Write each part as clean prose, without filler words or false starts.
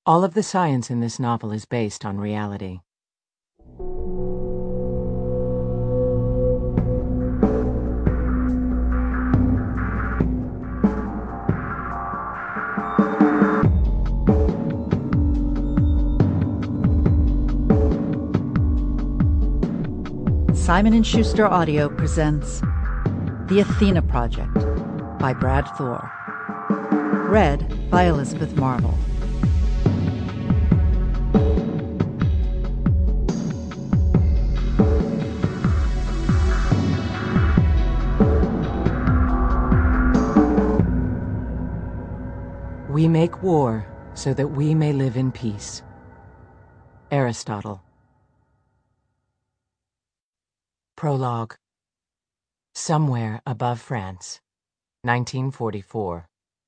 All of the science in this novel is based on reality. Simon & Schuster Audio presents The Athena Project by Brad Thor. Read by Elizabeth Marvel. We make war so that we may live in peace. Aristotle. Prologue. Somewhere above France, 1944.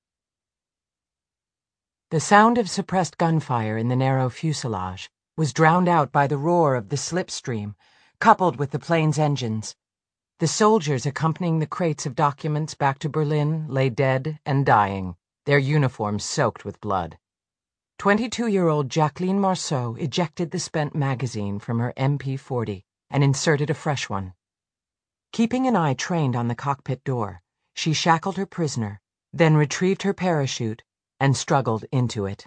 The sound of suppressed gunfire in the narrow fuselage was drowned out by the roar of the slipstream, coupled with the plane's engines. The soldiers accompanying the crates of documents back to Berlin lay dead and dying, their uniforms soaked with blood. 22-year-old Jacqueline Marceau ejected the spent magazine from her MP40 and inserted a fresh one. Keeping an eye trained on the cockpit door, she shackled her prisoner, then retrieved her parachute and struggled into it.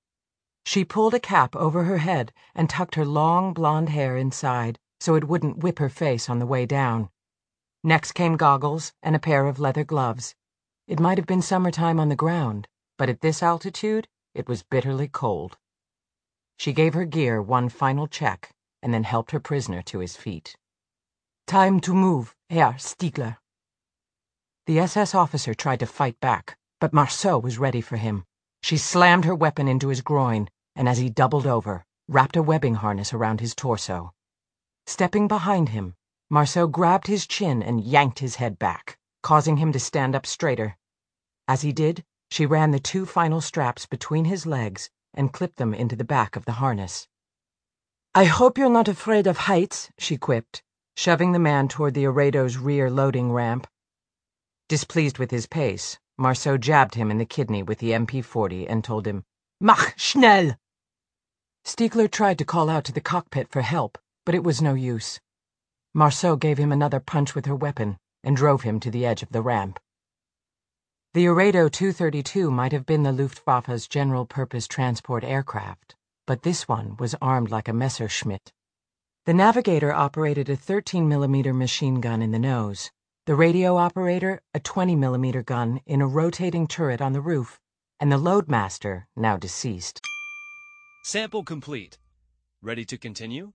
She pulled a cap over her head and tucked her long blonde hair inside so it wouldn't whip her face on the way down. Next came goggles and a pair of leather gloves. It might have been summertime on the ground, but at this altitude, it was bitterly cold. She gave her gear one final check and then helped her prisoner to his feet. "Time to move, Herr Stiegler." The SS officer tried to fight back, but Marceau was ready for him. She slammed her weapon into his groin, and as he doubled over, wrapped a webbing harness around his torso. Stepping behind him, Marceau grabbed his chin and yanked his head back, causing him to stand up straighter. As he did, she ran the two final straps between his legs and clipped them into the back of the harness. "I hope you're not afraid of heights," she quipped, shoving the man toward the Arado's rear loading ramp. Displeased with his pace, Marceau jabbed him in the kidney with the MP40 and told him, "Mach schnell!" Stiegler tried to call out to the cockpit for help, but it was no use. Marceau gave him another punch with her weapon and drove him to the edge of the ramp. The Arado 232 might have been the Luftwaffe's general-purpose transport aircraft, but this one was armed like a Messerschmitt. The navigator operated a 13mm machine gun in the nose, the radio operator a 20mm gun in a rotating turret on the roof, and the loadmaster, now deceased. Sample complete. Ready to continue?